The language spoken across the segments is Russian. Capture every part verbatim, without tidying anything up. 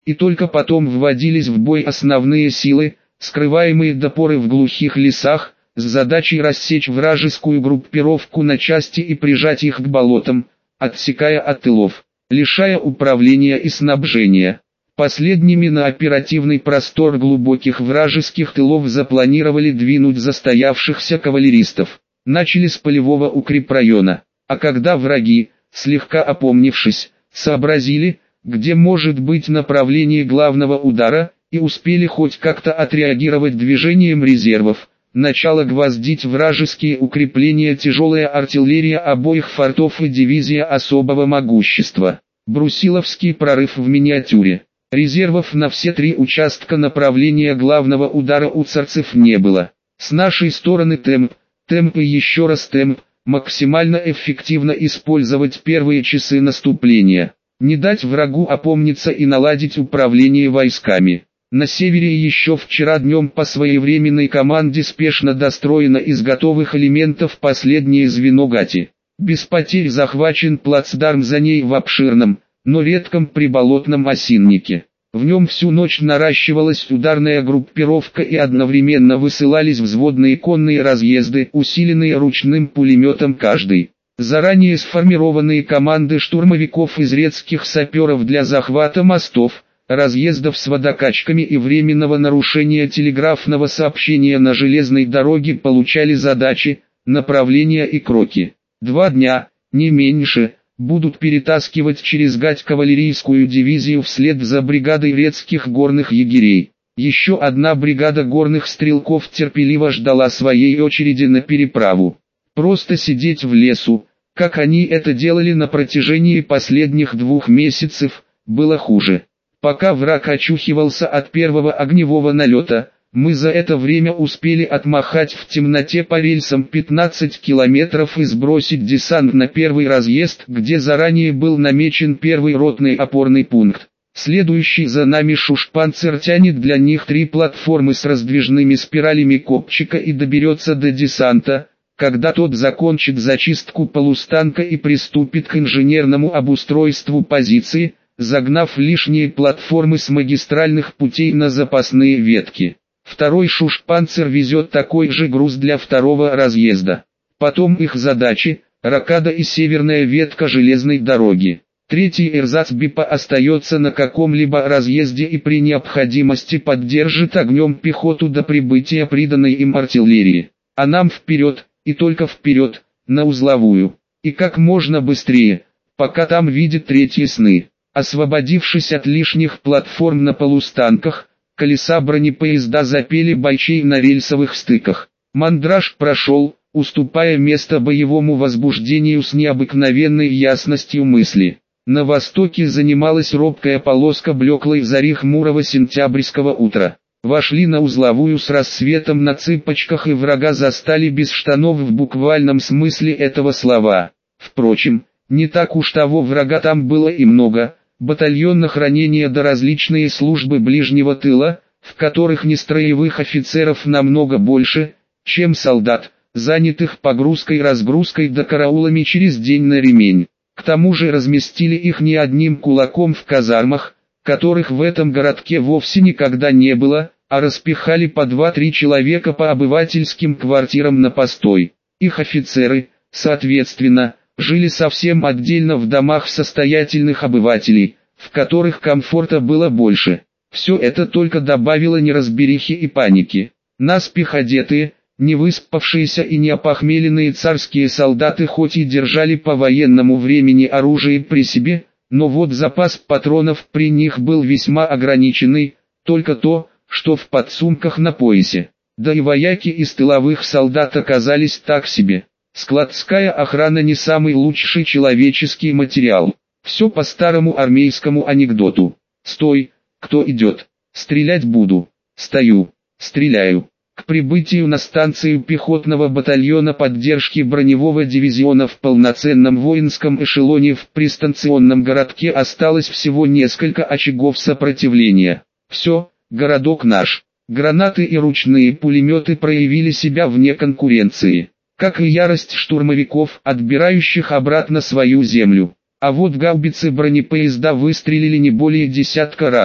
и только потом вводились в бой основные силы, скрываемые до поры в глухих лесах, с задачей рассечь вражескую группировку на части и прижать их к болотам, отсекая от тылов, лишая управления и снабжения. Последними на оперативный простор глубоких вражеских тылов запланировали двинуть застоявшихся кавалеристов. Начали с полевого укрепрайона, а когда враги, слегка опомнившись, сообразили, где может быть направление главного удара, и успели хоть как-то отреагировать движением резервов, начала гвоздить вражеские укрепления тяжелая артиллерия обоих фортов и дивизия особого могущества. Брусиловский прорыв в миниатюре. Резервов на все три участка направления главного удара у царцев не было. С нашей стороны темп, темп и еще раз темп, максимально эффективно использовать первые часы наступления. Не дать врагу опомниться и наладить управление войсками. На севере еще вчера днем по своевременной команде спешно достроено из готовых элементов последнее звено Гати. Без потерь захвачен плацдарм за ней в обширном, но редком приболотном осиннике. В нем всю ночь наращивалась ударная группировка и одновременно высылались взводные конные разъезды, усиленные ручным пулеметом каждый. Заранее сформированные команды штурмовиков из редских саперов для захвата мостов, разъездов с водокачками и временного нарушения телеграфного сообщения на железной дороге получали задачи, направления и кроки. Два дня, не меньше, будут перетаскивать через Гать кавалерийскую дивизию вслед за бригадой редских горных егерей. Еще одна бригада горных стрелков терпеливо ждала своей очереди на переправу. Просто сидеть в лесу, как они это делали на протяжении последних двух месяцев, было хуже. Пока враг очухивался от первого огневого налета, мы за это время успели отмахать в темноте по рельсам пятнадцать километров и сбросить десант на первый разъезд, где заранее был намечен первый ротный опорный пункт. Следующий за нами Шушпанцер тянет для них три платформы с раздвижными спиралями копчика и доберется до десанта, когда тот закончит зачистку полустанка и приступит к инженерному обустройству позиции, загнав лишние платформы с магистральных путей на запасные ветки. Второй Шушпанцер везет такой же груз для второго разъезда. Потом их задачи – рокада и северная ветка железной дороги. Третий эрзацбипа остается на каком-либо разъезде и при необходимости поддержит огнем пехоту до прибытия приданной им артиллерии. А нам вперед, и только вперед, на узловую. И как можно быстрее, пока там видит третьи сны. Освободившись от лишних платформ на полустанках, колеса бронепоезда запели бойчей на рельсовых стыках. Мандраж прошел, уступая место боевому возбуждению с необыкновенной ясностью мысли. На востоке занималась робкая полоска блеклой зари хмурого сентябрьского утра. Вошли на узловую с рассветом на цыпочках и врага застали без штанов в буквальном смысле этого слова. Впрочем, не так уж того врага там было и много. Батальон охранения до различные службы ближнего тыла, в которых нестроевых офицеров намного больше, чем солдат, занятых погрузкой-разгрузкой да караулами через день на ремень. К тому же разместили их не одним кулаком в казармах, которых в этом городке вовсе никогда не было, а распихали по два-три человека по обывательским квартирам на постой. Их офицеры, соответственно, жили совсем отдельно в домах состоятельных обывателей, в которых комфорта было больше. Все это только добавило неразберихи и паники. Наспех одетые, не выспавшиеся и не опохмеленные царские солдаты хоть и держали по военному времени оружие при себе, но вот запас патронов при них был весьма ограниченный, только то, что в подсумках на поясе. Да и вояки из тыловых солдат оказались так себе. Складская охрана не самый лучший человеческий материал. Все по старому армейскому анекдоту. Стой, кто идет? Стрелять буду. Стою, стреляю. К прибытию на станцию пехотного батальона поддержки броневого дивизиона в полноценном воинском эшелоне в пристанционном городке осталось всего несколько очагов сопротивления. Все, городок наш. Гранаты и ручные пулеметы проявили себя вне конкуренции. Как и ярость штурмовиков, отбирающих обратно свою землю. А вот гаубицы бронепоезда выстрелили не более десятка раз,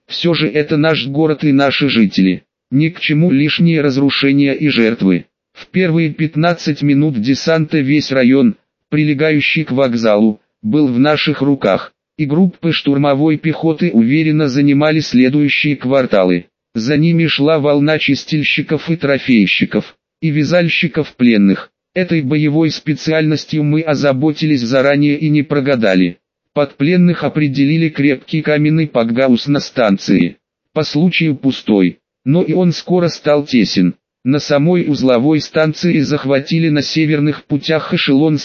Все же это наш город и наши жители. Ни к чему лишние разрушения и жертвы. В первые пятнадцать минут десанта весь район, прилегающий к вокзалу, был в наших руках, и группы штурмовой пехоты уверенно занимали следующие кварталы. За ними шла волна чистильщиков и трофейщиков, и вязальщиков пленных. Этой боевой специальностью мы озаботились заранее и не прогадали. Под пленных определили крепкий каменный пакгаус на станции. По случаю пустой, но и он скоро стал тесен. На самой узловой станции захватили на северных путях эшелон с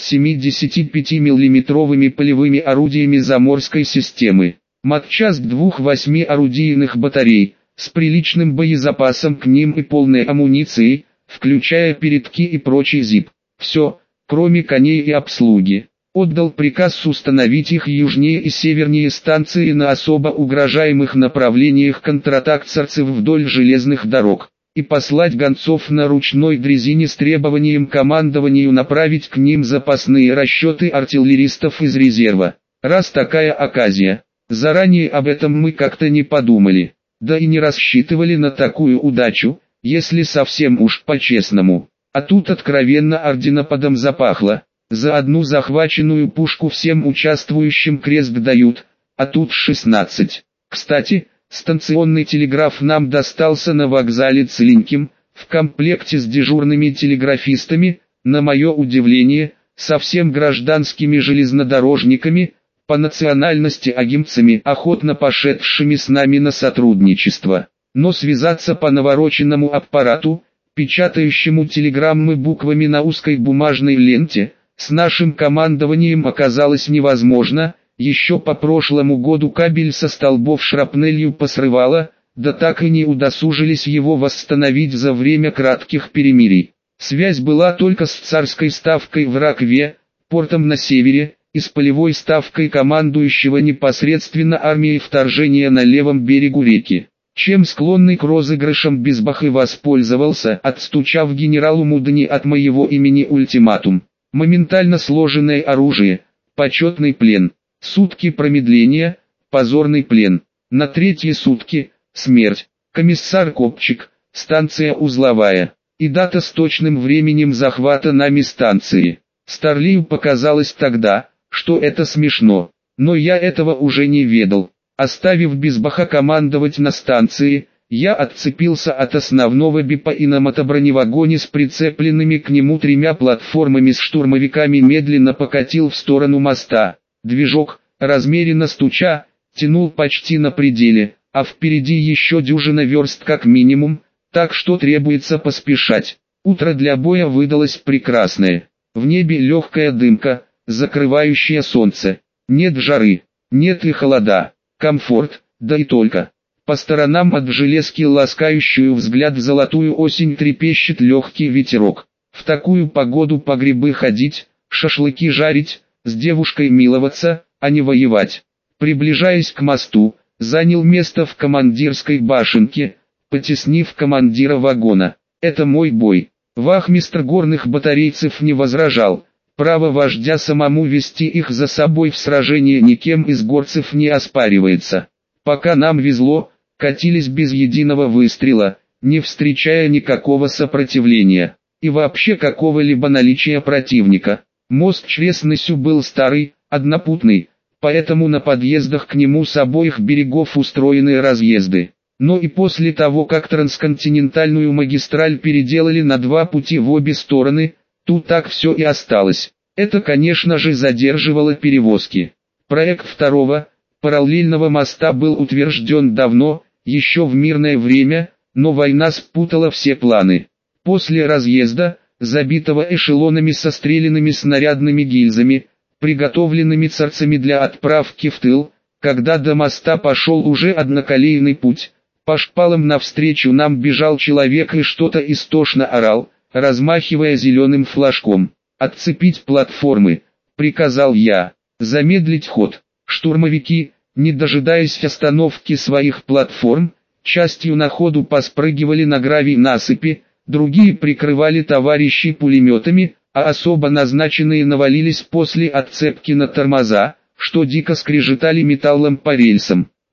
семидесятипятимиллиметровыми полевыми орудиями Заморской системы. Матчасть двух восьмиорудийных батарей, с приличным боезапасом к ним и полной амуницией, включая передки и прочий зип. Все, кроме коней и обслуги. Отдал приказ установить их южнее и севернее станции на особо угрожаемых направлениях контратакцерцев вдоль железных дорог, и послать гонцов на ручной дрезине с требованием командованию направить к ним запасные расчеты артиллеристов из резерва. Раз такая оказия, заранее об этом мы как-то не подумали, да и не рассчитывали на такую удачу, если совсем уж по-честному. А тут откровенно орденопадом запахло. За одну захваченную пушку всем участвующим крест дают, а тут шестнадцать. Кстати, станционный телеграф нам достался на вокзале целеньким, в комплекте с дежурными телеграфистами, на мое удивление, совсем гражданскими железнодорожниками, по национальности агимцами, охотно пошедшими с нами на сотрудничество. Но связаться по навороченному аппарату, печатающему телеграммы буквами на узкой бумажной ленте, с нашим командованием оказалось невозможно. Еще по прошлому году кабель со столбов шрапнелью посрывало, да так и не удосужились его восстановить за время кратких перемирий. Связь была только с царской ставкой в Ракве, портом на севере, и с полевой ставкой командующего непосредственно армией вторжения на левом берегу реки. Чем склонный к розыгрышам Безбах и воспользовался, отстучав генералу Мудани от моего имени ультиматум. Моментально сложенное оружие, почетный плен, сутки промедления, позорный плен, на третьи сутки, смерть, комиссар Копчик, станция узловая, и дата с точным временем захвата нами станции. Старлею показалось тогда, что это смешно, но я этого уже не ведал. Оставив Безбаха командовать на станции, я отцепился от основного БИПа и на мотоброневагоне с прицепленными к нему тремя платформами с штурмовиками медленно покатил в сторону моста. Движок, размеренно стуча, тянул почти на пределе, а впереди еще дюжина верст как минимум, так что требуется поспешать. Утро для боя выдалось прекрасное. В небе легкая дымка, закрывающая солнце. Нет жары, нет и холода. Комфорт, да и только. По сторонам от железки, ласкающую взгляд в золотую осень, трепещет легкий ветерок. В такую погоду по грибы ходить, шашлыки жарить, с девушкой миловаться, а не воевать. Приближаясь к мосту, занял место в командирской башенке, потеснив командира вагона. Это мой бой. Вахмистр горных батарейцев не возражал. Право вождя самому вести их за собой в сражение никем из горцев не оспаривается. Пока нам везло, катились без единого выстрела, не встречая никакого сопротивления, и вообще какого-либо наличия противника. Мост через Нысю был старый, однопутный, поэтому на подъездах к нему с обоих берегов устроены разъезды. Но и после того, как трансконтинентальную магистраль переделали на два пути в обе стороны, тут так все и осталось. Это, конечно же, задерживало перевозки. Проект второго, параллельного моста был утвержден давно, еще в мирное время, но война спутала все планы. После разъезда, забитого эшелонами со стрелянными снарядными гильзами, приготовленными царцами для отправки в тыл, когда до моста пошел уже одноколейный путь, по шпалам навстречу нам бежал человек и что-то истошно орал, размахивая зеленым флажком. «Отцепить платформы», — приказал я, — «замедлить ход». Штурмовики, не дожидаясь остановки своих платформ, частью на ходу поспрыгивали на гравий насыпи, другие прикрывали товарищей пулеметами, а особо назначенные навалились после отцепки на тормоза, что дико скрежетали металлом по рельсам.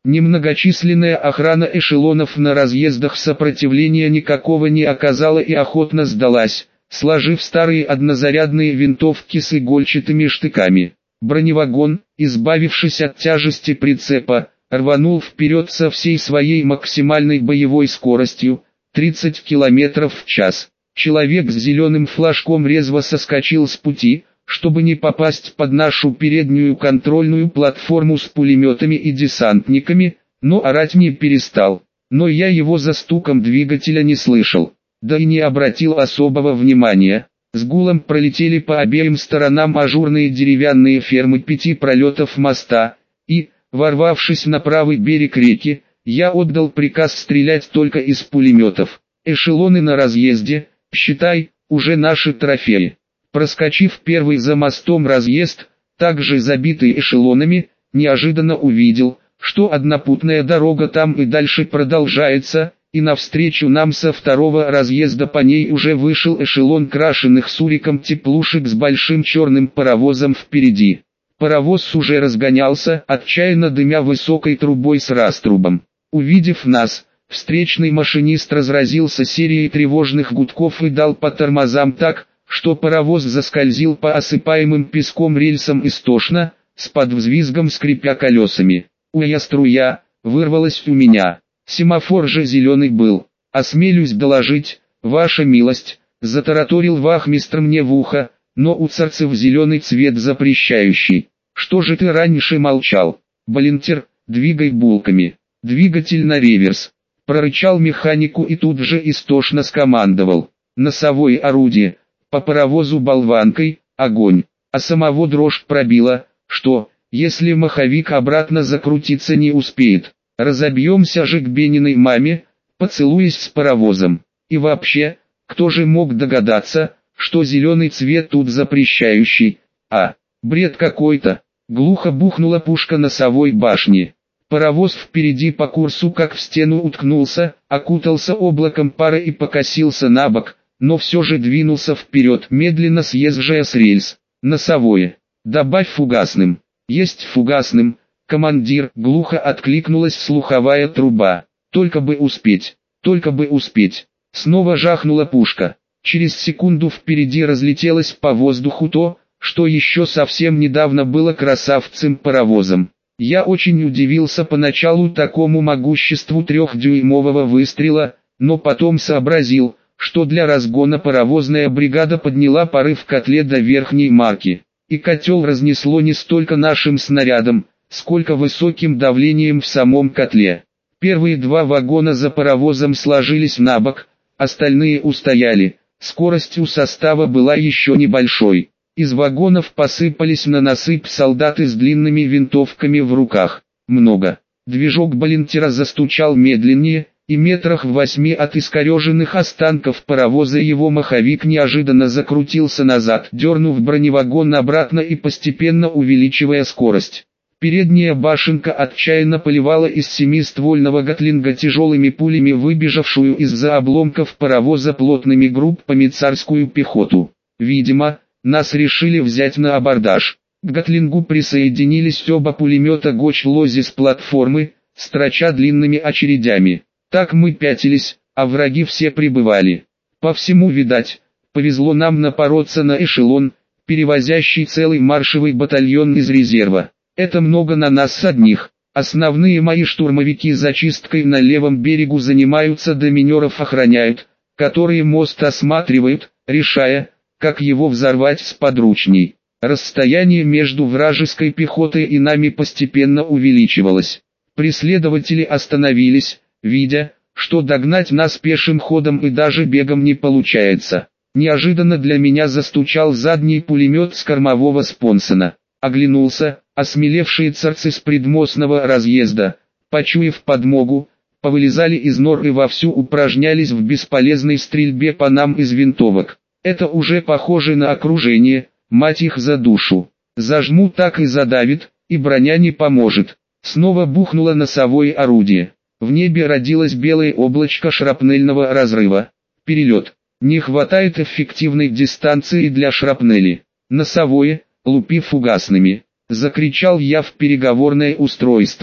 Немногочисленная охрана эшелонов на разъездах сопротивления никакого не оказала и охотно сдалась, сложив старые однозарядные винтовки с игольчатыми штыками. Броневагон, избавившись от тяжести прицепа, рванул вперед со всей своей максимальной боевой скоростью, тридцать километров в час. Человек с зеленым флажком резво соскочил с пути, чтобы не попасть под нашу переднюю контрольную платформу с пулеметами и десантниками, но орать не перестал. Но я его за стуком двигателя не слышал, да и не обратил особого внимания. С гулом пролетели по обеим сторонам ажурные деревянные фермы пяти пролетов моста, и, ворвавшись на правый берег реки, я отдал приказ стрелять только из пулеметов. Эшелоны на разъезде, считай, уже наши трофеи. Проскочив первый за мостом разъезд, также забитый эшелонами, неожиданно увидел, что однопутная дорога там и дальше продолжается, и навстречу нам со второго разъезда по ней уже вышел эшелон крашеных суриком теплушек с большим черным паровозом впереди. Паровоз уже разгонялся, отчаянно дымя высокой трубой с раструбом. Увидев нас, встречный машинист разразился серией тревожных гудков и дал по тормозам так, что паровоз заскользил по осыпаемым песком рельсам истошно, с подвзвизгом скрипя колесами. «Уя струя!» вырвалась у меня. Семафор же зеленый был. «Осмелюсь доложить, ваша милость», затараторил вахмистр мне в ухо, «но у царцев зеленый цвет запрещающий. Что же ты раньше молчал? Балентер, двигай булками. Двигатель на реверс», прорычал механику и тут же истошно скомандовал. «Носовое орудие, по паровозу болванкой, огонь». А самого дрожь пробила, что, если маховик обратно закрутиться не успеет, разобьемся же к Бениной маме, поцелуясь с паровозом. И вообще, кто же мог догадаться, что зеленый цвет тут запрещающий, а, бред какой-то. Глухо бухнула пушка носовой башни. Паровоз впереди по курсу как в стену уткнулся, окутался облаком пара и покосился на бок, но все же двинулся вперед, медленно съезжая с рельс. «Носовое. Добавь фугасным». «Есть фугасным, командир», глухо откликнулась слуховая труба. «Только бы успеть, только бы успеть». Снова жахнула пушка. Через секунду впереди разлетелось по воздуху то, что еще совсем недавно было красавцем-паровозом. Я очень удивился поначалу такому могуществу трехдюймового выстрела, но потом сообразил, что для разгона паровозная бригада подняла пары в котле до верхней марки, и котел разнесло не столько нашим снарядом, сколько высоким давлением в самом котле. Первые два вагона за паровозом сложились на бок, остальные устояли, скорость у состава была еще небольшой. Из вагонов посыпались на насыпь солдаты с длинными винтовками в руках. Много. Движок Балентера застучал медленнее, и метрах в восьми от искореженных останков паровоза его маховик неожиданно закрутился назад, дернув броневагон обратно и постепенно увеличивая скорость. Передняя башенка отчаянно поливала из семиствольного гатлинга тяжелыми пулями выбежавшую из-за обломков паровоза плотными группами царскую пехоту. Видимо, нас решили взять на абордаж. К гатлингу присоединились оба пулемета Гоч-Лози с платформы, строча длинными очередями. Так мы пятились, а враги все прибывали. По всему, видать, повезло нам напороться на эшелон, перевозящий целый маршевый батальон из резерва. Это много на нас одних. Основные мои штурмовики зачисткой на левом берегу занимаются, да минеров охраняют, которые мост осматривают, решая, как его взорвать сподручней. Расстояние между вражеской пехотой и нами постепенно увеличивалось. Преследователи остановились, видя, что догнать нас пешим ходом и даже бегом не получается. Неожиданно для меня застучал задний пулемет с кормового спонсона. Оглянулся, осмелевшие царцы с предмостного разъезда, почуяв подмогу, повылезали из нор и вовсю упражнялись в бесполезной стрельбе по нам из винтовок. Это уже похоже на окружение, мать их за душу. Зажму так и задавит, и броня не поможет. Снова бухнуло носовое орудие. В небе родилось белое облачко шрапнельного разрыва. Перелет. Не хватает эффективной дистанции для шрапнели. Носовое, лупи фугасными. Закричал я в переговорное устройство.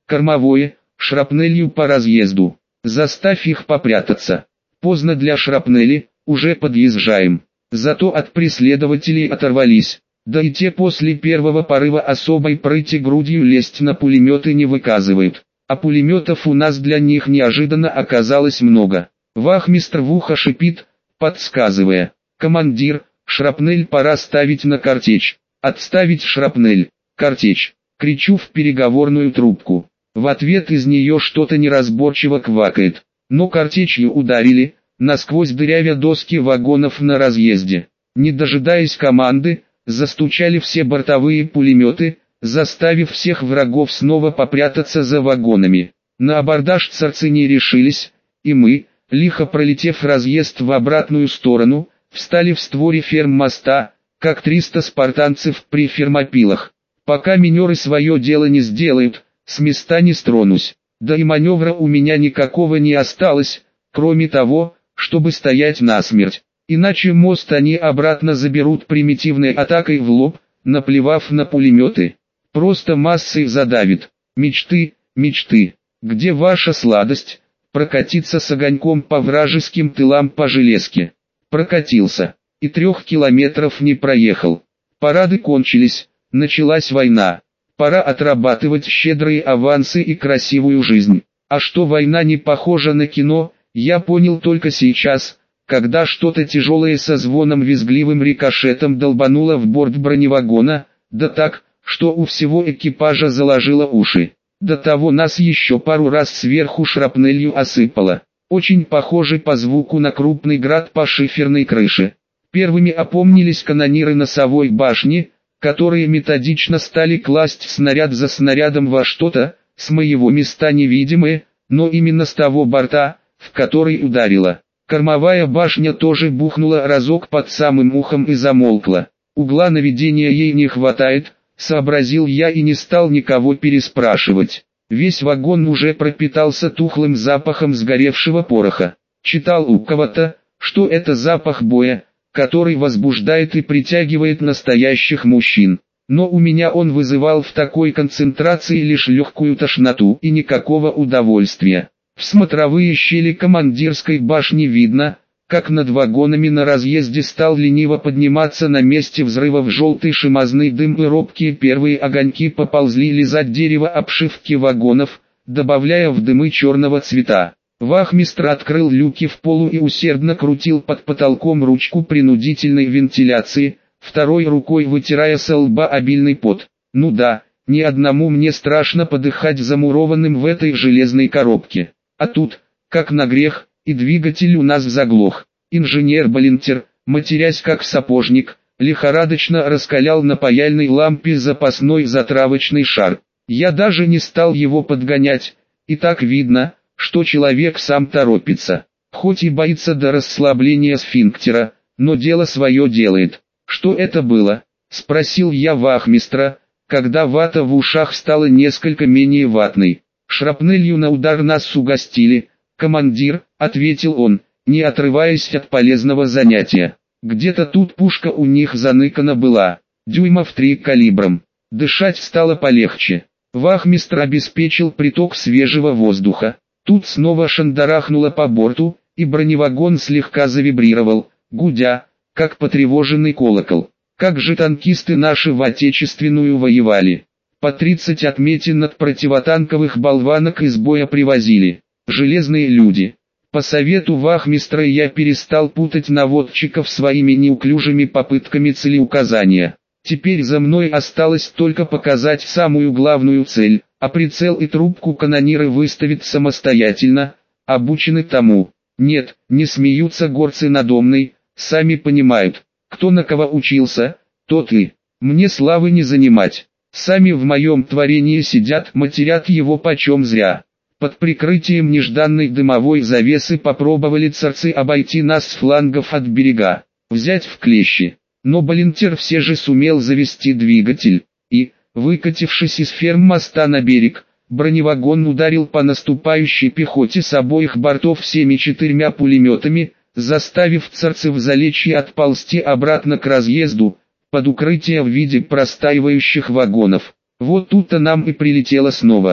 Кормовое, шрапнелью по разъезду. Заставь их попрятаться. Поздно для шрапнели, уже подъезжаем. Зато от преследователей оторвались. Да и те после первого порыва особой прыти грудью лезть на пулеметы не выказывают. А пулеметов у нас для них неожиданно оказалось много. Вахмистр в ухо шипит, подсказывая: «Командир, шрапнель пора ставить на картечь». «Отставить шрапнель, картечь!» Кричу в переговорную трубку. В ответ из нее что-то неразборчиво квакает. Но картечью ударили, насквозь дырявя доски вагонов на разъезде. Не дожидаясь команды, застучали все бортовые пулеметы, заставив всех врагов снова попрятаться за вагонами. На абордаж царцы не решились, и мы, лихо пролетев разъезд в обратную сторону, встали в створе ферм-моста, как триста спартанцев при фермопилах. Пока минеры свое дело не сделают, с места не стронусь. Да и маневра у меня никакого не осталось, кроме того, чтобы стоять насмерть. Иначе мост они обратно заберут примитивной атакой в лоб, наплевав на пулеметы. Просто массой задавит. Мечты, мечты. Где ваша сладость? Прокатиться с огоньком по вражеским тылам по железке. Прокатился. И трех километров не проехал. Парады кончились, началась война. Пора отрабатывать щедрые авансы и красивую жизнь. А что война не похожа на кино, я понял только сейчас, когда что-то тяжелое со звоном визгливым рикошетом долбануло в борт броневагона, да так, что у всего экипажа заложило уши. До того нас еще пару раз сверху шрапнелью осыпало. Очень похоже по звуку на крупный град по шиферной крыше. Первыми опомнились канониры носовой башни, которые методично стали класть снаряд за снарядом во что-то, с моего места невидимое, но именно с того борта, в который ударило. Кормовая башня тоже бухнула разок под самым ухом и замолкла. Угла наведения ей не хватает, сообразил я и не стал никого переспрашивать. Весь вагон уже пропитался тухлым запахом сгоревшего пороха. Читал у кого-то, что это запах боя, который возбуждает и притягивает настоящих мужчин. Но у меня он вызывал в такой концентрации лишь легкую тошноту и никакого удовольствия. В смотровые щели командирской башни видно, как над вагонами на разъезде стал лениво подниматься на месте взрывов желтый шимозный дым, и робкие первые огоньки поползли лизать дерево обшивки вагонов, добавляя в дымы черного цвета. Вахмистр открыл люки в полу и усердно крутил под потолком ручку принудительной вентиляции, второй рукой вытирая со лба обильный пот. Ну да, ни одному мне страшно подыхать замурованным в этой железной коробке. А тут, как на грех, и двигатель у нас заглох. Инженер-балентер, матерясь как сапожник, лихорадочно раскалял на паяльной лампе запасной затравочный шар. Я даже не стал его подгонять, и так видно, что человек сам торопится. Хоть и боится до расслабления сфинктера, но дело свое делает. «Что это было?» — спросил я вахмистра, когда вата в ушах стала несколько менее ватной. «Шрапнелью на удар нас угостили, командир», — ответил он, не отрываясь от полезного занятия. «Где-то тут пушка у них заныкана была, дюймов три калибром. Дышать стало полегче. Вахмистр обеспечил приток свежего воздуха. Тут снова шандарахнуло по борту, и броневагон слегка завибрировал, гудя, как потревоженный колокол. Как же танкисты наши в отечественную воевали. По тридцать отметин от противотанковых болванок из боя привозили. Железные люди. По совету вахмистра я перестал путать наводчиков своими неуклюжими попытками целеуказания. Теперь за мной осталось только показать самую главную цель, а прицел и трубку канониры выставят самостоятельно, обучены тому. Нет, не смеются горцы надо мной, сами понимают, кто на кого учился, тот и. Мне славы не занимать. Сами в моем творении сидят, матерят его почем зря. Под прикрытием нежданной дымовой завесы попробовали царцы обойти нас с флангов от берега, взять в клещи. Но балентер все же сумел завести двигатель, и, выкатившись из ферм-моста на берег, броневагон ударил по наступающей пехоте с обоих бортов всеми четырьмя пулеметами, заставив царцев залечь и отползти обратно к разъезду, под укрытие в виде простаивающих вагонов. Вот тут-то нам и прилетело снова.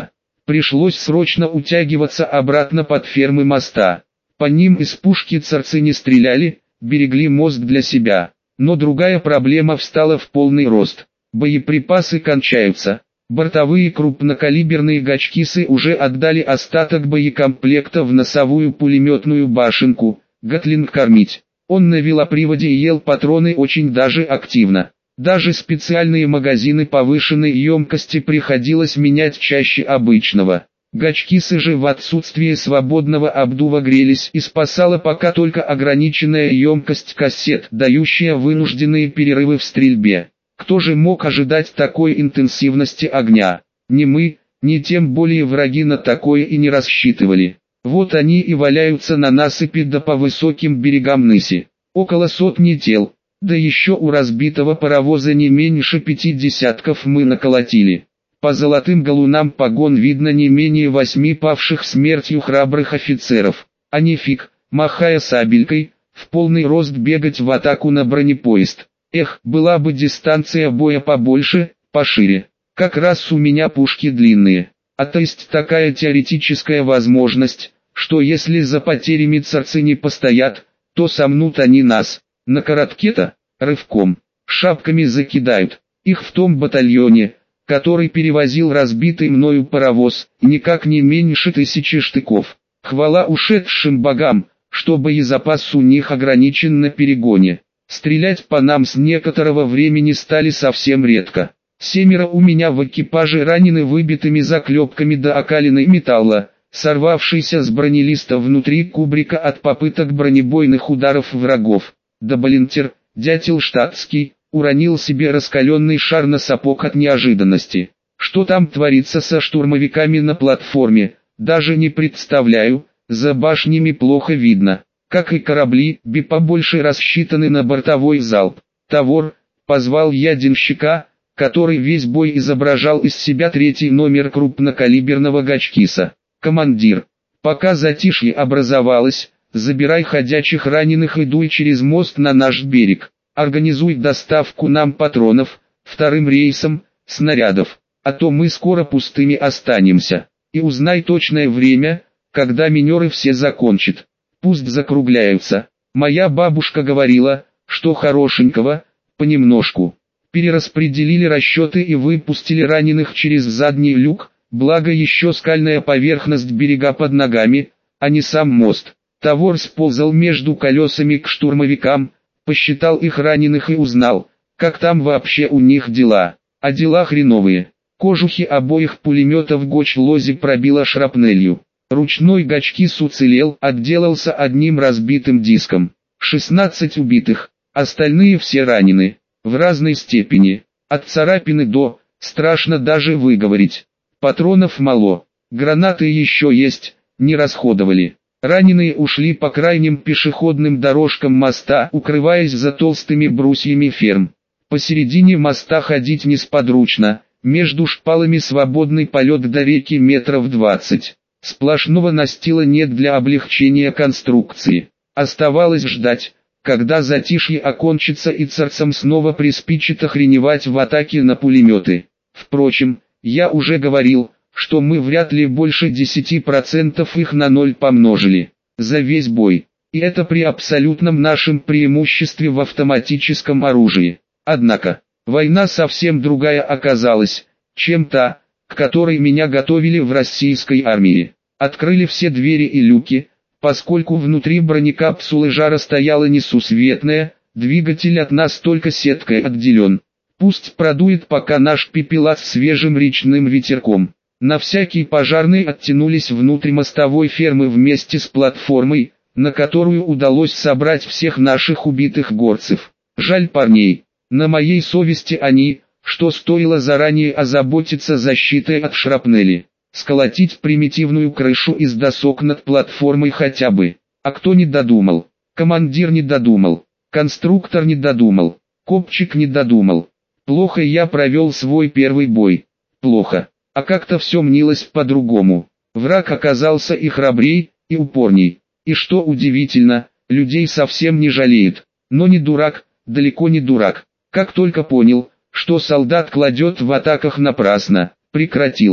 Пришлось срочно утягиваться обратно под фермы моста. По ним из пушки царцы не стреляли, берегли мост для себя. Но другая проблема встала в полный рост. Боеприпасы кончаются. Бортовые крупнокалиберные гачкисы уже отдали остаток боекомплекта в носовую пулеметную башенку. Гатлинг кормить. Он на велоприводе ел патроны очень даже активно. Даже специальные магазины повышенной емкости приходилось менять чаще обычного. Гачкисы же в отсутствие свободного обдува грелись, и спасала пока только ограниченная емкость кассет, дающая вынужденные перерывы в стрельбе. Кто же мог ожидать такой интенсивности огня? Ни мы, ни тем более враги на такое и не рассчитывали. Вот они и валяются на насыпи да по высоким берегам Ныси. Около сотни тел. Да еще у разбитого паровоза не меньше пяти десятков мы наколотили. По золотым галунам погон видно не менее восьми павших смертью храбрых офицеров. А не фиг, махая сабелькой, в полный рост бегать в атаку на бронепоезд. Эх, была бы дистанция боя побольше, пошире. Как раз у меня пушки длинные. А то есть такая теоретическая возможность, что если за потерями царцы не постоят, то сомнут они нас. На коротке-то, рывком, шапками закидают. Их в том батальоне, который перевозил разбитый мною паровоз, никак не меньше тысячи штыков. Хвала ушедшим богам, что боезапас у них ограничен на перегоне. Стрелять по нам с некоторого времени стали совсем редко. Семеро у меня в экипаже ранены выбитыми заклепками до окалины металла, сорвавшийся с бронелиста внутри кубрика от попыток бронебойных ударов врагов. Доболинтер, дятел штатский, уронил себе раскаленный шар на сапог от неожиданности. Что там творится со штурмовиками на платформе, даже не представляю, за башнями плохо видно. Как и корабли, би побольше рассчитаны на бортовой залп. Тавор, позвал я денщика, который весь бой изображал из себя третий номер крупнокалиберного гачкиса. Командир, пока затишье образовалось, забирай ходячих раненых и дуй через мост на наш берег. Организуй доставку нам патронов, вторым рейсом, снарядов, а то мы скоро пустыми останемся. И узнай точное время, когда минеры все закончат. Пусть закругляются. Моя бабушка говорила, что хорошенького, понемножку. Перераспределили расчеты и выпустили раненых через задний люк, благо еще скальная поверхность берега под ногами, а не сам мост. Тавор сползал между колесами к штурмовикам, посчитал их раненых и узнал, как там вообще у них дела. А дела хреновые. Кожухи обоих пулеметов Гоч-Лози пробило шрапнелью. Ручной гачкис уцелел, отделался одним разбитым диском. шестнадцать убитых, остальные все ранены, в разной степени. От царапины до, страшно даже выговорить. Патронов мало, гранаты еще есть, не расходовали. Раненые ушли по крайним пешеходным дорожкам моста, укрываясь за толстыми брусьями ферм. Посередине моста ходить несподручно, между шпалами свободный полет до реки метров двадцать. Сплошного настила нет для облегчения конструкции. Оставалось ждать, когда затишье окончится и царцам снова приспичит охреневать в атаке на пулеметы. Впрочем, я уже говорил, что мы вряд ли больше десяти процентов их на ноль помножили, за весь бой. И это при абсолютном нашем преимуществе в автоматическом оружии. Однако, война совсем другая оказалась, чем та, к которой меня готовили в российской армии. Открыли все двери и люки, поскольку внутри бронекапсулы жара стояла несусветная, двигатель от нас только сеткой отделен. Пусть продует пока наш пепелац свежим речным ветерком. На всякий пожарный оттянулись внутрь мостовой фермы вместе с платформой, на которую удалось собрать всех наших убитых горцев. Жаль парней, на моей совести они, что стоило заранее озаботиться защитой от шрапнели. Сколотить примитивную крышу из досок над платформой хотя бы. А кто не додумал? Командир не додумал. Конструктор не додумал. Копчик не додумал. Плохо я провел свой первый бой. Плохо. А как-то все мнилось по-другому. Враг оказался и храбрей, и упорней. И что удивительно, людей совсем не жалеет. Но не дурак, далеко не дурак. Как только понял, что солдат кладет в атаках напрасно, прекратил.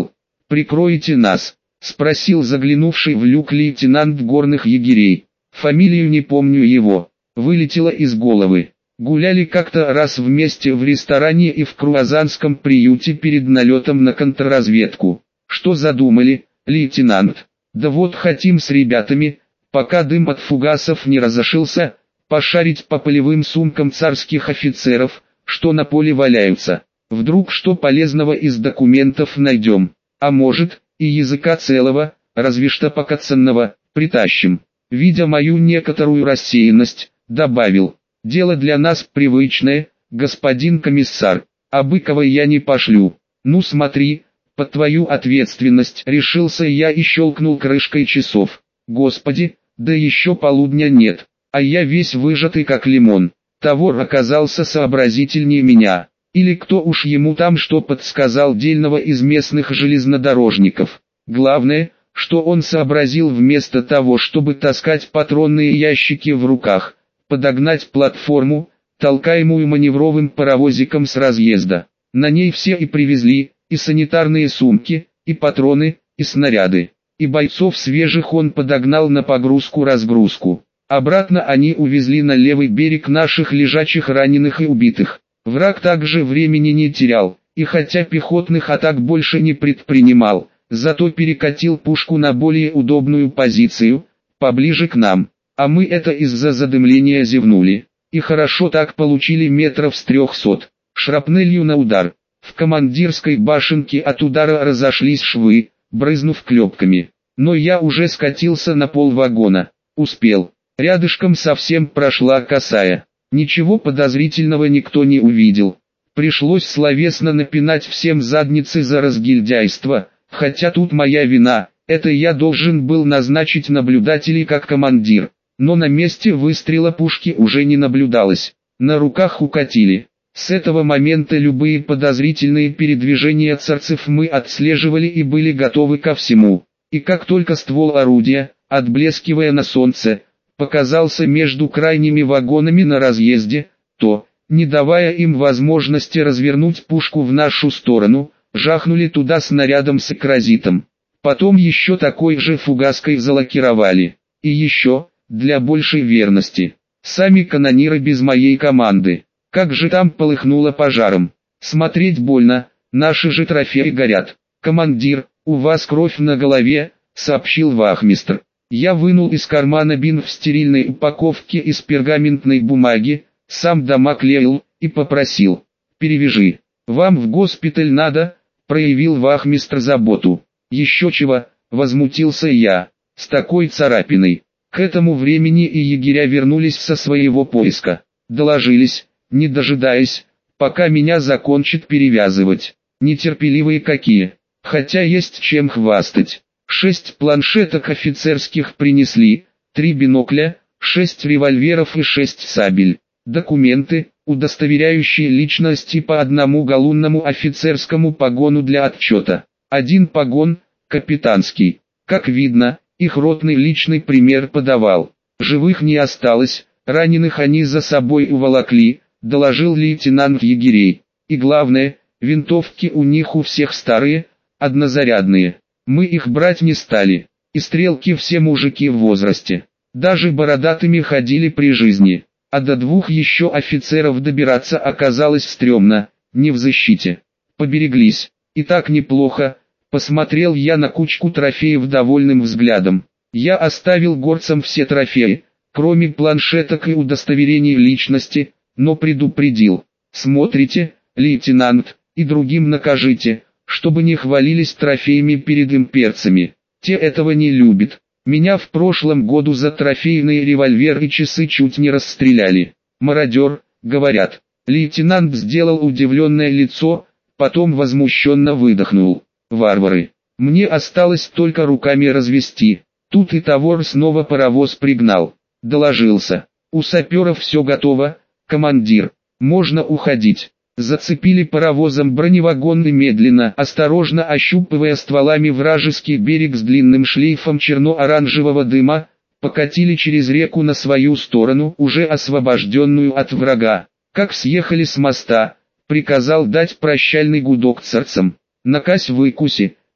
«Прикроете нас?» — спросил заглянувший в люк лейтенант горных егерей. Фамилию не помню его. Вылетело из головы. Гуляли как-то раз вместе в ресторане и в круазанском приюте перед налетом на контрразведку. Что задумали, лейтенант? Да вот хотим с ребятами, пока дым от фугасов не разошелся, пошарить по полевым сумкам царских офицеров, что на поле валяются. Вдруг что полезного из документов найдем. А может, и языка целого, разве что покоцанного, притащим. Видя мою некоторую рассеянность, добавил: «Дело для нас привычное, господин комиссар, а Быкова я не пошлю. Ну смотри, под твою ответственность», решился я и щелкнул крышкой часов. Господи, да еще полудня нет, а я весь выжатый как лимон. Тавор оказался сообразительнее меня. Или кто уж ему там что подсказал дельного из местных железнодорожников. Главное, что он сообразил вместо того, чтобы таскать патронные ящики в руках, подогнать платформу, толкаемую маневровым паровозиком с разъезда. На ней все и привезли, и санитарные сумки, и патроны, и снаряды. И бойцов свежих он подогнал на погрузку-разгрузку. Обратно они увезли на левый берег наших лежачих раненых и убитых. Враг также времени не терял, и хотя пехотных атак больше не предпринимал, зато перекатил пушку на более удобную позицию, поближе к нам. А мы это из-за задымления зевнули. И хорошо так получили метров с трехсот. Шрапнелью на удар. В командирской башенке от удара разошлись швы, брызнув клепками. Но я уже скатился на пол вагона. Успел. Рядышком совсем прошла косая. Ничего подозрительного никто не увидел. Пришлось словесно напинать всем задницы за разгильдяйство, хотя тут моя вина, это я должен был назначить наблюдателей как командир. Но на месте выстрела пушки уже не наблюдалось. На руках укатили. С этого момента любые подозрительные передвижения царцев мы отслеживали и были готовы ко всему. И как только ствол орудия, отблескивая на солнце, показался между крайними вагонами на разъезде, то, не давая им возможности развернуть пушку в нашу сторону, жахнули туда снарядом с экразитом. Потом еще такой же фугаской залакировали. И еще, для большей верности, сами канониры без моей команды. Как же там полыхнуло пожаром. Смотреть больно, наши же трофеи горят. «Командир, у вас кровь на голове», — сообщил вахмистр. Я вынул из кармана бинт в стерильной упаковке из пергаментной бумаги, сам дома клеил, и попросил: «Перевяжи. Вам в госпиталь надо», — проявил вахмистр заботу. «Еще чего», — возмутился я, — «с такой царапиной». К этому времени и егеря вернулись со своего поиска. Доложились, не дожидаясь, пока меня закончат перевязывать. Нетерпеливые какие, хотя есть чем хвастать. Шесть планшеток офицерских принесли, три бинокля, шесть револьверов и шесть сабель. Документы, удостоверяющие личность и по одному галунному офицерскому погону для отчета. Один погон, капитанский. Как видно, их ротный личный пример подавал. Живых не осталось, раненых они за собой уволокли, доложил лейтенант егерей. И главное, винтовки у них у всех старые, однозарядные. Мы их брать не стали, и стрелки все мужики в возрасте. Даже бородатыми ходили при жизни, а до двух еще офицеров добираться оказалось стрёмно, не в защите. Побереглись, и так неплохо, посмотрел я на кучку трофеев довольным взглядом. Я оставил горцам все трофеи, кроме планшеток и удостоверений личности, но предупредил: смотрите, лейтенант, и другим накажите, чтобы не хвалились трофеями перед имперцами. Те этого не любят. Меня в прошлом году за трофейные револьвер и часы чуть не расстреляли. Мародер, говорят. Лейтенант сделал удивленное лицо, потом возмущенно выдохнул. Варвары. Мне осталось только руками развести. Тут и Тавор снова паровоз пригнал. Доложился: у саперов все готово, командир, можно уходить. Зацепили паровозом броневагон и медленно, осторожно ощупывая стволами вражеский берег с длинным шлейфом черно-оранжевого дыма, покатили через реку на свою сторону, уже освобожденную от врага. Как съехали с моста, приказал дать прощальный гудок царцам. Накась выкуси,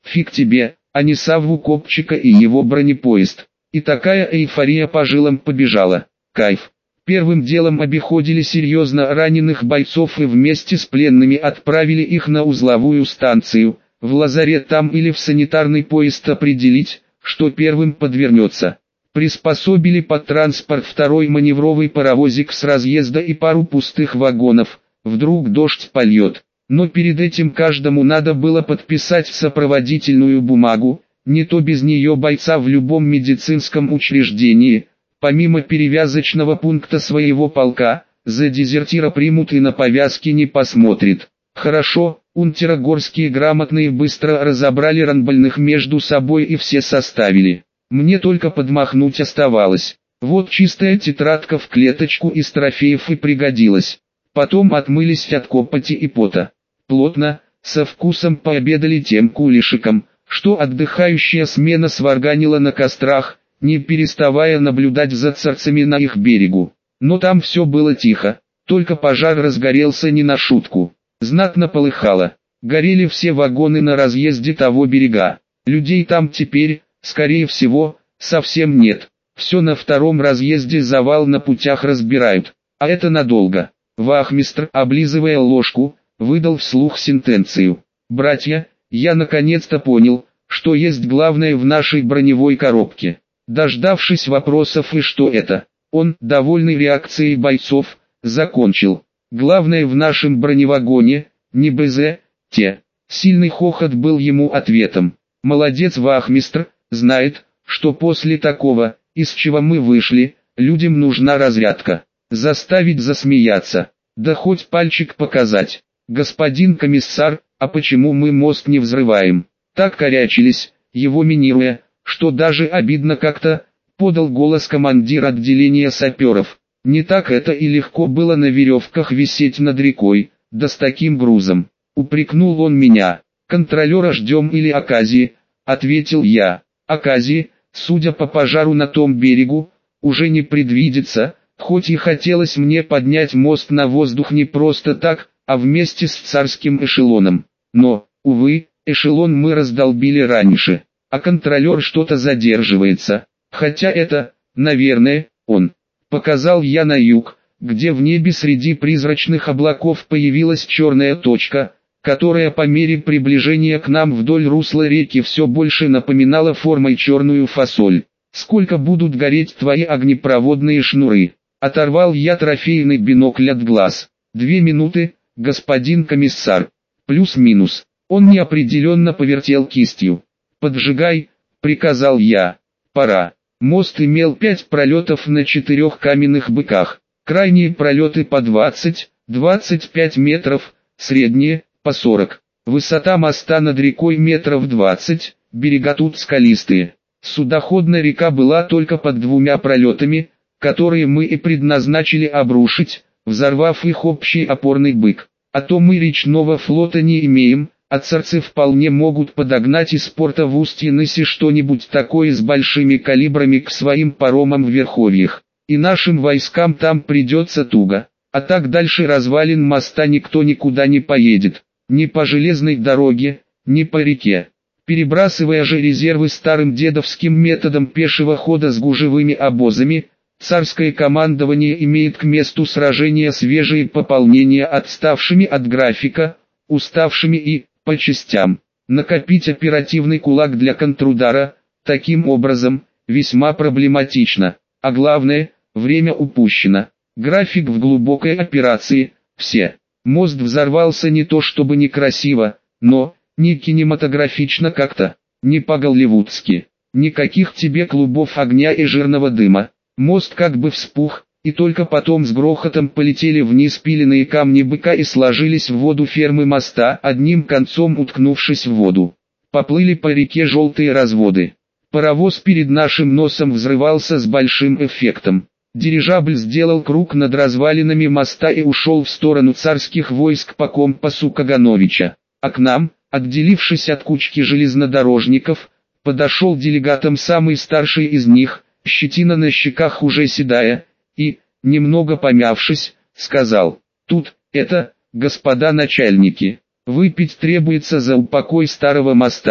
Фиг тебе, а не Савву Копчика и его бронепоезд. И такая эйфория по жилам побежала. Кайф. Первым делом обиходили серьезно раненых бойцов и вместе с пленными отправили их на узловую станцию, в лазарет там или в санитарный поезд определить, что первым подвернется. Приспособили под транспорт второй маневровый паровозик с разъезда и пару пустых вагонов, вдруг дождь польет. Но перед этим каждому надо было подписать сопроводительную бумагу, не то без нее бойца в любом медицинском учреждении, помимо перевязочного пункта своего полка, за дезертира примут и на повязки не посмотрит. Хорошо, унтерогорские грамотные быстро разобрали ранбольных между собой и все составили. Мне только подмахнуть оставалось. Вот чистая тетрадка в клеточку из трофеев и пригодилась. Потом отмылись от копоти и пота. Плотно, со вкусом пообедали тем кулишиком, что отдыхающая смена сварганила на кострах, не переставая наблюдать за царцами на их берегу. Но там все было тихо, только пожар разгорелся не на шутку. Знатно полыхало. Горели все вагоны на разъезде того берега. Людей там теперь, скорее всего, совсем нет. Все на втором разъезде завал на путях разбирают. А это надолго. Вахмистр, облизывая ложку, выдал вслух сентенцию. «Братья, я наконец-то понял, что есть главное в нашей броневой коробке». Дождавшись вопросов и что это, он, довольный реакцией бойцов, закончил. «Главное в нашем броневагоне, не БЗ, те». Сильный хохот был ему ответом. «Молодец вахмистр, знает, что после такого, из чего мы вышли, людям нужна разрядка. Заставить засмеяться, да хоть пальчик показать. Господин комиссар, а почему мы мост не взрываем?» Так корячились, его минируя, что даже обидно как-то, подал голос командир отделения саперов. Не так это и легко было на веревках висеть над рекой, да с таким грузом. Упрекнул он меня. «Контролера ждем или оказии?» — ответил я. «Оказии, судя по пожару на том берегу, уже не предвидится, хоть и хотелось мне поднять мост на воздух не просто так, а вместе с царским эшелоном. Но, увы, эшелон мы раздолбили раньше, а контролер что-то задерживается, хотя это, наверное, он». Показал я на юг, где в небе среди призрачных облаков появилась черная точка, которая по мере приближения к нам вдоль русла реки все больше напоминала формой черную фасоль. «Сколько будут гореть твои огнепроводные шнуры?» Оторвал я трофейный бинокль от глаз. «Две минуты, господин комиссар. Плюс-минус». Он неопределенно повертел кистью. «Поджигай», — приказал я. «Пора». Мост имел пять пролетов на четырех каменных быках. Крайние пролеты по двадцать — двадцать пять метров, средние — по сорок. Высота моста над рекой метров двадцать, берега тут скалистые. Судоходная река была только под двумя пролетами, которые мы и предназначили обрушить, взорвав их общий опорный бык. А то мы речного флота не имеем, а царцы вполне могут подогнать из порта в Устье-Нысе что-нибудь такое с большими калибрами к своим паромам в верховьях. И нашим войскам там придется туго. А так дальше развалин моста никто никуда не поедет. Ни по железной дороге, ни по реке. Перебрасывая же резервы старым дедовским методом пешего хода с гужевыми обозами, царское командование имеет к месту сражения свежие пополнения отставшими от графика, уставшими и, по частям. Накопить оперативный кулак для контрудара, таким образом, весьма проблематично. А главное, время упущено. График в глубокой операции, все. Мост взорвался не то чтобы некрасиво, но, не кинематографично как-то, не по-голливудски. Никаких тебе клубов огня и жирного дыма. Мост как бы вспух, и только потом с грохотом полетели вниз пиленные камни быка и сложились в воду фермы моста, одним концом уткнувшись в воду. Поплыли по реке желтые разводы. Паровоз перед нашим носом взрывался с большим эффектом. Дирижабль сделал круг над развалинами моста и ушел в сторону царских войск по компасу Кагановича. А к нам, отделившись от кучки железнодорожников, подошел делегатом самый старший из них, щетина на щеках уже седая, и, немного помявшись, сказал: «Тут, это, господа начальники, выпить требуется за упокой старого моста».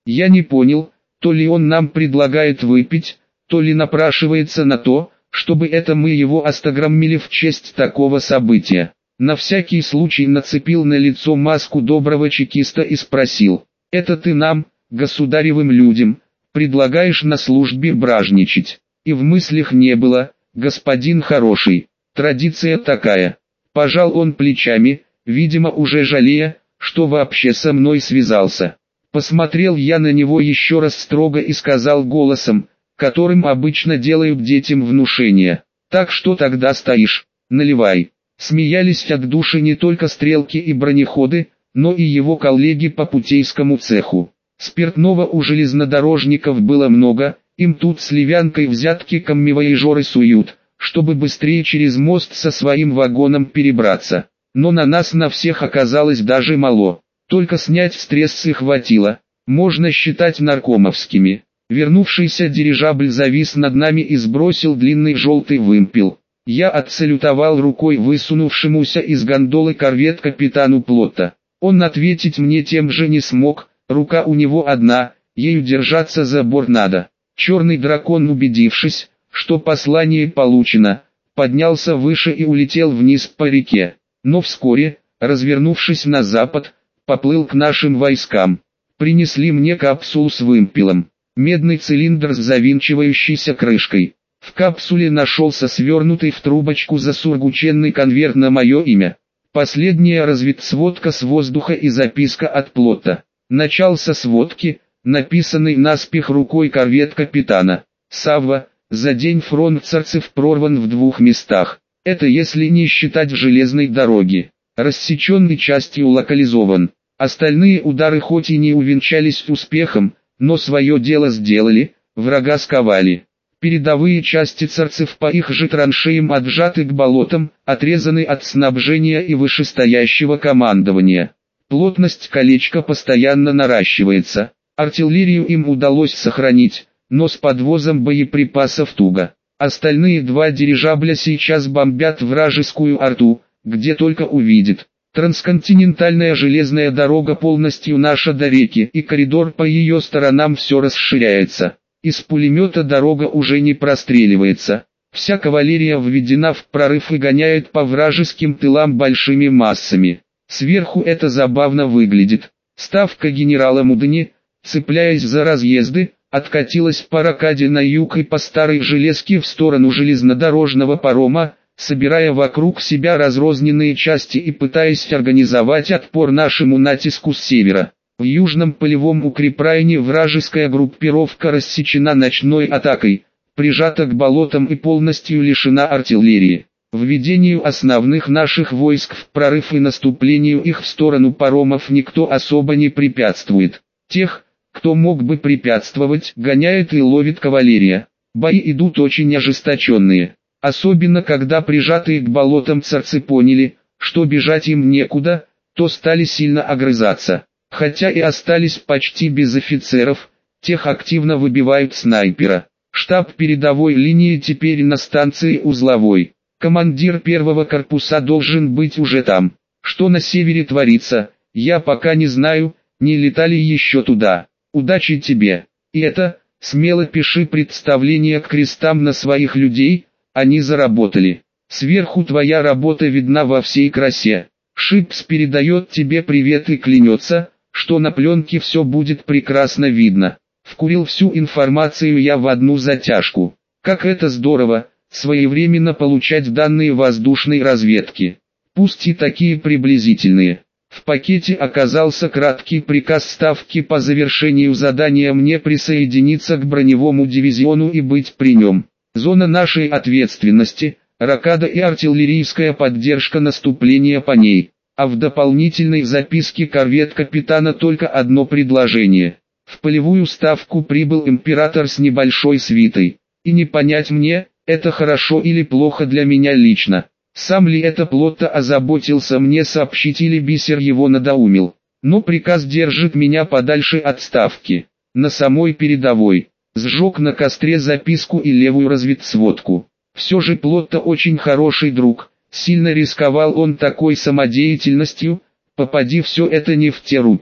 Я не понял, то ли он нам предлагает выпить, то ли напрашивается на то, чтобы это мы его остограммили в честь такого события. На всякий случай нацепил на лицо маску доброго чекиста и спросил: «Это ты нам, государевым людям, предлагаешь на службе бражничать?» И в мыслях не было, господин хороший, традиция такая. Пожал он плечами, видимо уже жалея, что вообще со мной связался. Посмотрел я на него еще раз строго и сказал голосом, которым обычно делают детям внушение: «Так что тогда стоишь, наливай». Смеялись от души не только стрелки и бронеходы, но и его коллеги по путейскому цеху. Спиртного у железнодорожников было много, им тут с ливянкой взятки коммивояжеры суют, чтобы быстрее через мост со своим вагоном перебраться. Но на нас на всех оказалось даже мало, только снять стрессы хватило, можно считать наркомовскими. Вернувшийся дирижабль завис над нами и сбросил длинный желтый вымпел. Я отсалютовал рукой высунувшемуся из гондолы корвет капитану Плотта. Он ответить мне тем же не смог, рука у него одна, ею держаться за борт надо. Черный дракон, убедившись, что послание получено, поднялся выше и улетел вниз по реке. Но вскоре, развернувшись на запад, поплыл к нашим войскам. Принесли мне капсулу с вымпелом. Медный цилиндр с завинчивающейся крышкой. В капсуле нашелся свернутый в трубочку засургученный конверт на мое имя. Последняя разведсводка с воздуха и записка от Плотта. Начал со сводки, написанной наспех рукой корвет капитана. «Савва, за день фронт Царцев прорван в двух местах. Это если не считать железной дороги. Рассеченный частью локализован. Остальные удары хоть и не увенчались успехом, но свое дело сделали, врага сковали. Передовые части Царцев по их же траншеям отжаты к болотам, отрезаны от снабжения и вышестоящего командования. Плотность колечка постоянно наращивается. Артиллерию им удалось сохранить, но с подвозом боеприпасов туго. Остальные два дирижабля сейчас бомбят вражескую арту, где только увидят. Трансконтинентальная железная дорога полностью наша до реки, и коридор по ее сторонам все расширяется. Из пулемета дорога уже не простреливается. Вся кавалерия введена в прорыв и гоняет по вражеским тылам большими массами. Сверху это забавно выглядит. Ставка генерала Мудани, цепляясь за разъезды, откатилась по рокаде на юг и по старой железке в сторону железнодорожного парома, собирая вокруг себя разрозненные части и пытаясь организовать отпор нашему натиску с севера. В южном полевом укрепрайоне вражеская группировка рассечена ночной атакой, прижата к болотам и полностью лишена артиллерии. Введению основных наших войск в прорыв и наступлению их в сторону паромов никто особо не препятствует. Тех, кто мог бы препятствовать, гоняет и ловит кавалерия. Бои идут очень ожесточенные. Особенно когда прижатые к болотам царцы поняли, что бежать им некуда, то стали сильно огрызаться. Хотя и остались почти без офицеров, тех активно выбивают снайпера. Штаб передовой линии теперь на станции Узловой. Командир первого корпуса должен быть уже там. Что на севере творится, я пока не знаю, не летали еще туда. Удачи тебе. И это, смело пиши представление к крестам на своих людей, они заработали. Сверху твоя работа видна во всей красе. Шипс передает тебе привет и клянется, что на пленке все будет прекрасно видно. Вкурил всю информацию я в одну затяжку. Как это здорово, своевременно получать данные воздушной разведки. Пусть и такие приблизительные. В пакете оказался краткий приказ ставки по завершению задания мне присоединиться к броневому дивизиону и быть при нем. Зона нашей ответственности, рокада и артиллерийская поддержка наступления по ней. А в дополнительной записке корвет капитана только одно предложение. В полевую ставку прибыл император с небольшой свитой. И не понять мне, это хорошо или плохо для меня лично. Сам ли это Плотта озаботился мне сообщить или бисер его надоумил. Но приказ держит меня подальше от ставки. На самой передовой. Сжег на костре записку и левую разведсводку. Все же Плотта очень хороший друг. Сильно рисковал он такой самодеятельностью, попади все это не в те руки.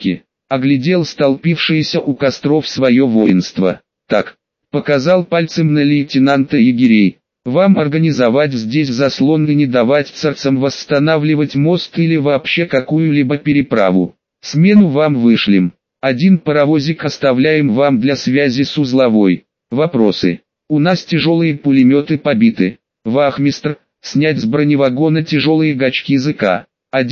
оглядел столпившееся у костров свое воинство. Так, показал пальцем на лейтенанта егерей. Вам организовать здесь заслон и не давать царцам восстанавливать мост или вообще какую-либо переправу. Смену вам вышлем. Один паровозик оставляем вам для связи с узловой. Вопросы. У нас тяжелые пулеметы побиты. Вахмистр, снять с броневагона тяжелые гачки ЗК.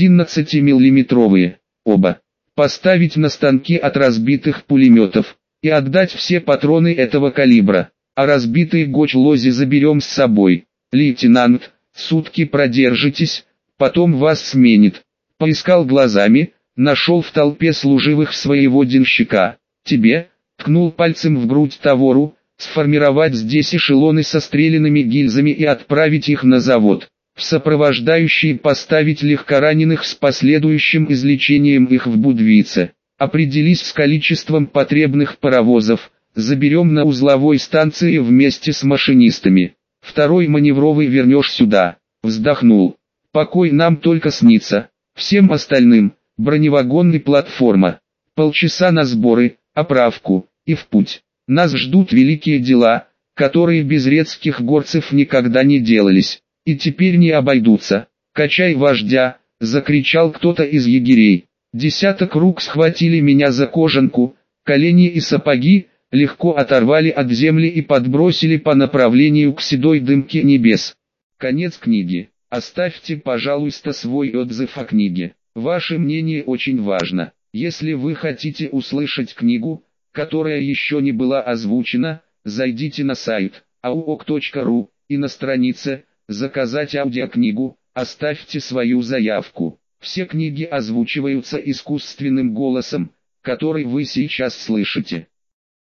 одиннадцатимиллиметровые. Оба. Поставить на станки от разбитых пулеметов. И отдать все патроны этого калибра. А разбитые гоч-лози заберем с собой. Лейтенант, сутки продержитесь, потом вас сменит. Поискал глазами, нашел в толпе служивых своего денщика. Тебе, ткнул пальцем в грудь Тавору, сформировать здесь эшелоны со стрелянными гильзами и отправить их на завод. В сопровождающие поставить легкораненых с последующим излечением их в Будвице. Определись с количеством потребных паровозов. Заберем на узловой станции вместе с машинистами. Второй маневровый вернешь сюда. Вздохнул. Покой нам только снится. Всем остальным, броневагон и платформа. Полчаса на сборы, оправку, и в путь. Нас ждут великие дела, которые без редких горцев никогда не делались. И теперь не обойдутся. Качай вождя, закричал кто-то из егерей. Десяток рук схватили меня за кожанку, колени и сапоги, легко оторвали от земли и подбросили по направлению к седой дымке небес. Конец книги. Оставьте, пожалуйста, свой отзыв о книге. Ваше мнение очень важно. Если вы хотите услышать книгу, которая еще не была озвучена, зайдите на сайт ауок точка ру и на странице «Заказать аудиокнигу» оставьте свою заявку. Все книги озвучиваются искусственным голосом, который вы сейчас слышите.